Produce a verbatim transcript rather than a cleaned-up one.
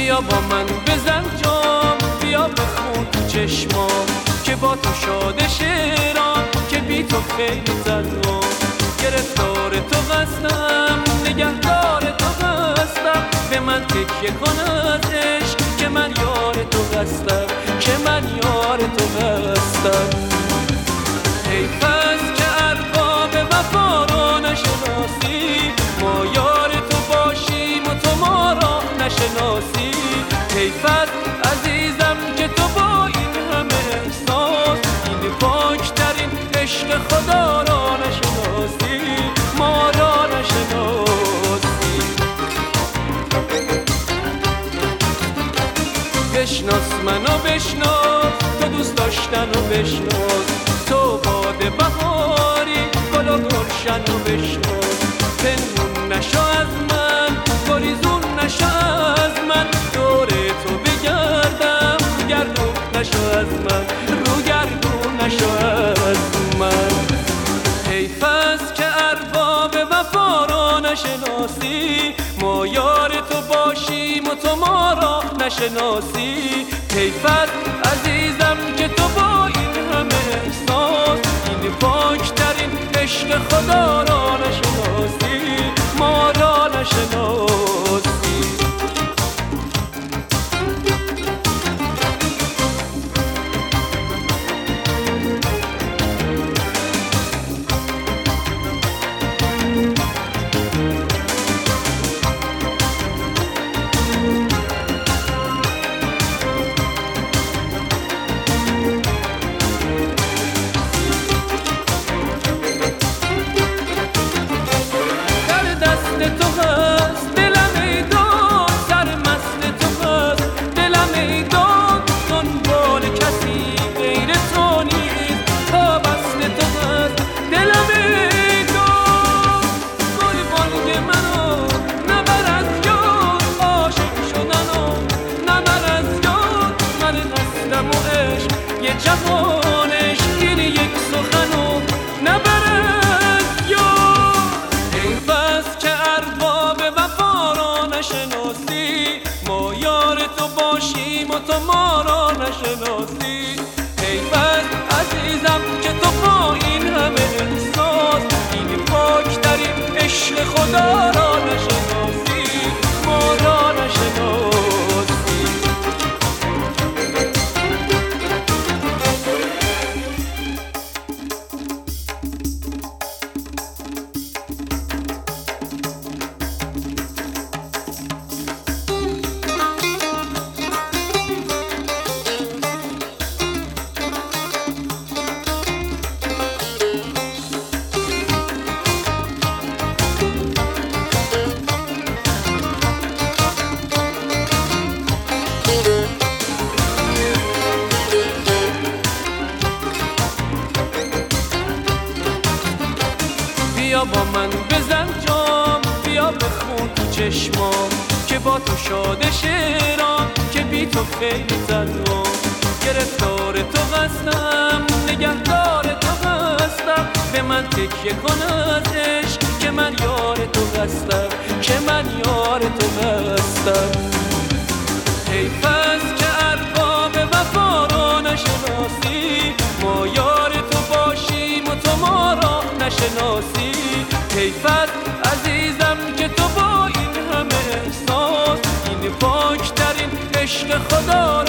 بیا با من بزن جام، بیا بخون تو چشمام که با تو شاده شیرام، که بی تو خیلی تنها. گرفتار تو هستم، نگهدار تو هستم، به من تکیه کن از عشق که من یار تو هستم، که من یار تو هستم. حیف است که ارباب وفا را نشناسی، ما یار تو باشیم و تو ما را نشناسی. حیف است عزیزم که تو با این همه احساس، این پاکترین عشق خدا را نشناسی، ما را نشناسی. بشناس منو بشناس، تو دوست داشتن و بشناس، تو باد بهاری گل و گلشن و بشناس. پنهون نشو از من، گریزون نشو از من، دور تو بگردم، گردون نشو از من، رو گردون نشو از من. حیف است که ارباب وفا را نشناسی، ما یار تو باشیم و تو ما را نشناسی. حیف است عزیزم که تو با این همه احساس، این پاکترین عشق خدا را نشناسی، ما را نشناسی. یه جوانش این یک سخنو نبرد یاد. حیف است که ارباب وفا را نشناسی، ما یار تو باشیم و تو ما را نشناسی. حیف است عزیزم که تو با این همه احساس، این پاکترین عشق خدا را نشناسی، ما را نشناسی. بیا با من بزن جام، بیا بخون تو چشمام که با تو شاده شیرام، که بی تو خیلی تنها. گرفتار تو هستم، نگهدار تو هستم، به من تکیه کن از عشق که من یار تو هستم، که من یار تو هستم. حیف است که ارباب وفا را نشناسی، ما یار تو باشیم و تو ما را نشناسی. حیف است عزیزم که تو با این همه احساس، این پاکترین عشق خدا